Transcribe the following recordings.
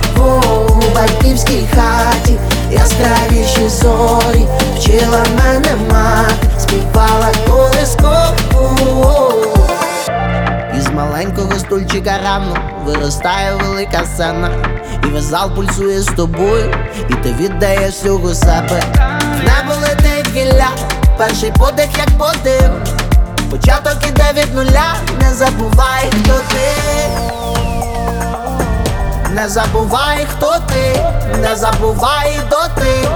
у батьківській хаті, яскравіші зорі, вчила мене мати, співала колискову. Із маленького стульчика рано виростає велика сцена, і весь зал пульсує з тобою, і ти віддаєш всього себе. В небо летить гілля, перший подих як подив, початок іде від нуля, не забувай, хто ти. Не забувай, хто ти, не забувай доти.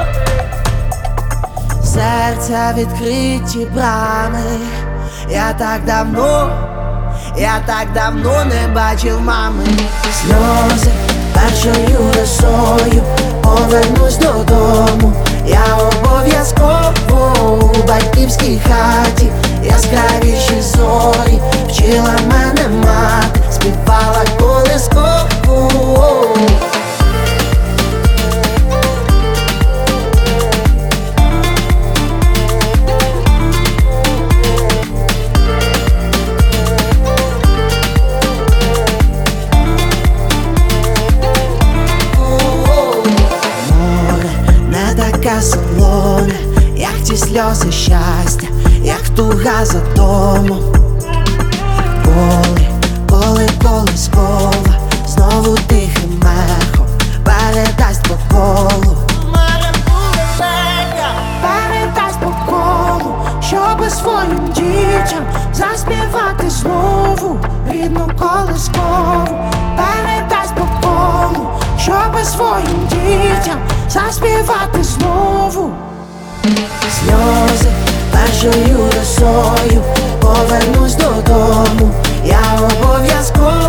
Серця відкриті брами, я так давно не бачив мами. Сльози першою росою, повернусь додому. Я обов'язково у батьківській хаті, яскравіші зорі, вчила мене мати, співала колискову. Така солоне, як ті сльози щастя, як туга за домом. Коли колискова знову тихим ехом передасть по колу. Передасть по колу, щоби своїм дітям заспівати знову рідну колискову. Передасть по колу, щоби своїм дітям заспівати знову. Сльози першою росою, повернусь додому. Я обов'язково